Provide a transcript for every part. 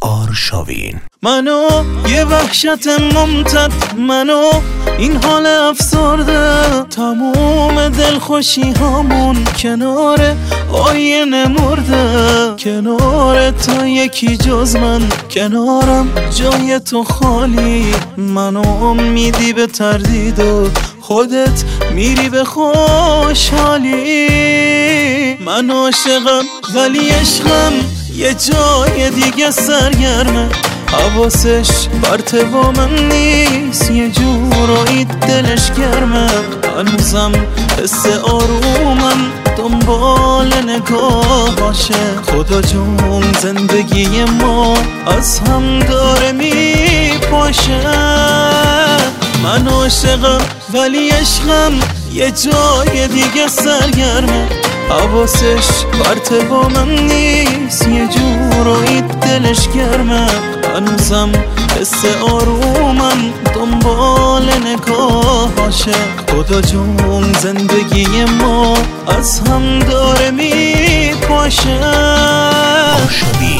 آرشاوین. منو یه وحشت ممتد، منو این حال افسرده، تموم دلخوشی هامون کنار آینه مرده، کنار تو یکی جز من، کنارم جای تو خالی، منو میدی به تردید و خودت میری به خوشحالی. من عاشقم ولی عشقم یه جای دیگه سرگرمه، حواسش بر تو من نیست، یه جورایی دلش گرمه، هنوزم حس آرومم دنبال نگاهاشه. خدا جون زندگی ما از هم داره میپاشه. من عاشقم ولی عشقم یه جای دیگه سرگرمه، حواسش بر تو من نیست، یه جورایی دلش گرمه، هنوزم حس آرومم دنبال نگاهاشه. خدا جون زندگی ما از هم داره میپاشه. آرشاوین.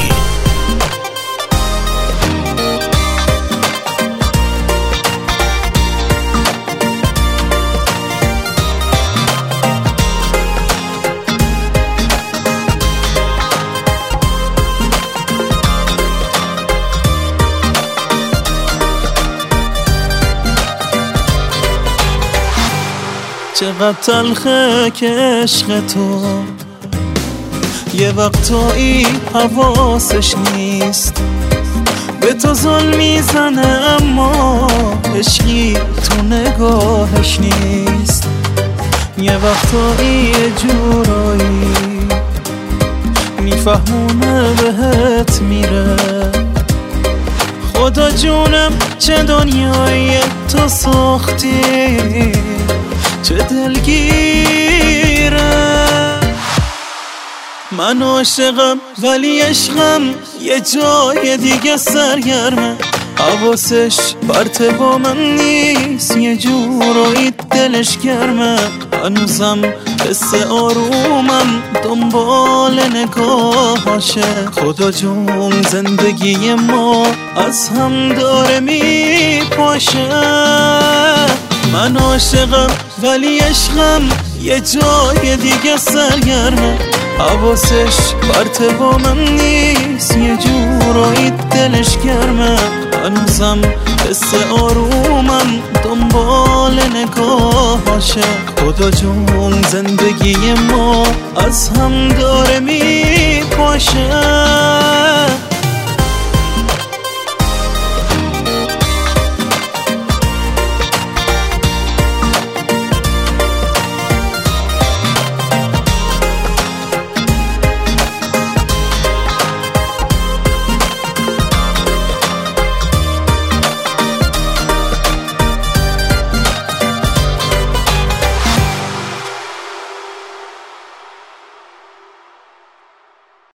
چقدر تلخه که عشق تو یه وقتایی حواسش نیست، به تو ظلم میزنه اما عشقی تو نگاهش نیست، یه وقتایی یه جورایی میفهمونه بهت میره. خدا جونم چه دنیایی تو ساختی، چه دلگیره. من عاشقم ولی عشقم یه جای دیگه سرگرمه، حواسش بر تو من نیست، یه جورایی دلش گرمه، هنوزم حس آرومم دنبال نگاهاشه. خدا جون زندگی ما از هم داره میپاشه. من عاشقم ولی عشقم یه جای دیگه سرگرمه، حواسش بر تو من نیست، یه جورایی دلش گرمه، هنوزم حس آرومم دنبال نگاهاشه. خدا جون زندگی ما از هم داره میپاشه.